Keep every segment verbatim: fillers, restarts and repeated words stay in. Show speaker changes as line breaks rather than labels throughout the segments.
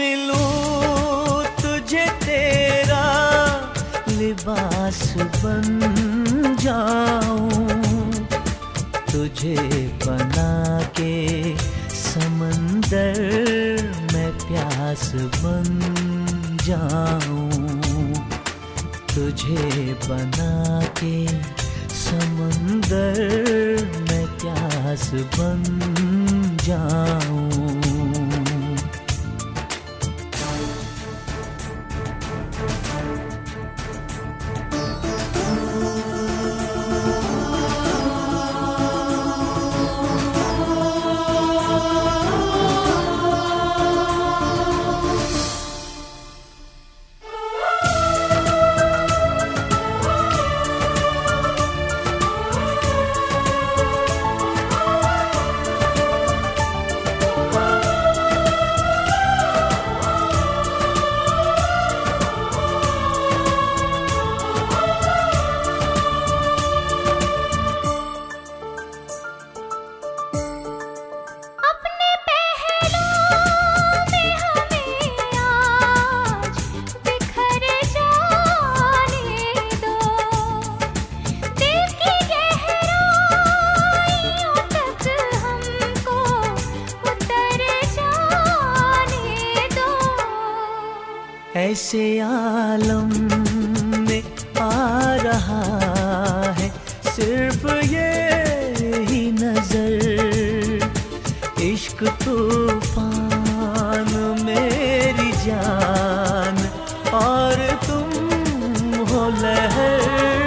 लूं तुझे तेरा लिबास बन जाऊं, तुझे बना के समंदर में प्यास बन जाऊं, तुझे बना के समंदर में प्यास बन जाऊं। ऐसे आलम में आ रहा है सिर्फ ये ही नजर, इश्क तूफान मेरी जान और तुम हो लहर।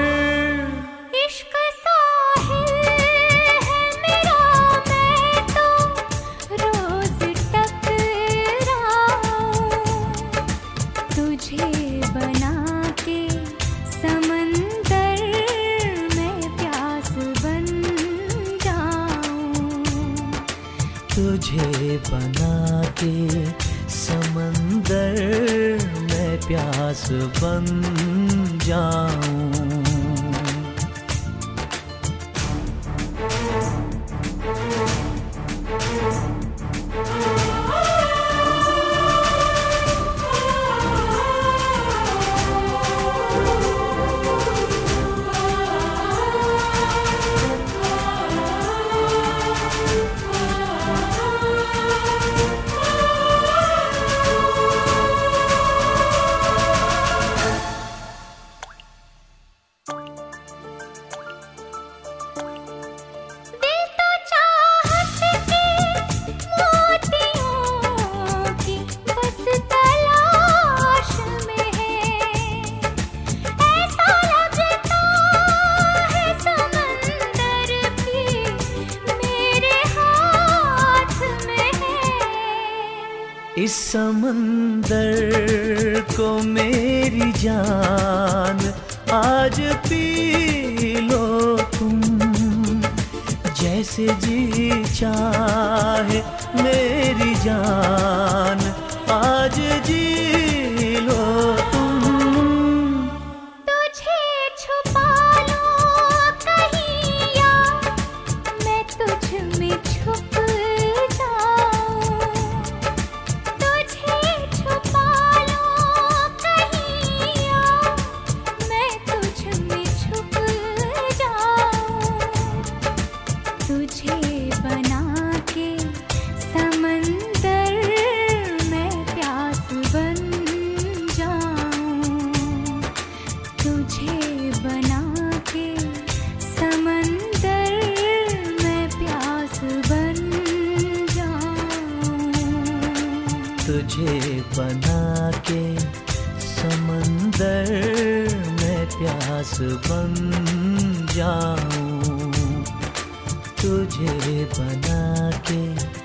तुझे बना के समंदर में प्यास बन जाऊं। इस समंदर को मेरी जान आज पी लो तुम, जैसे जी चाहे मेरी जान आज जी लो तुम।
तुझे छुपा लो कहीं या मैं तुझ में छुप
तुझे बना के समंदर में प्यास बन जाऊं, तुझे बना के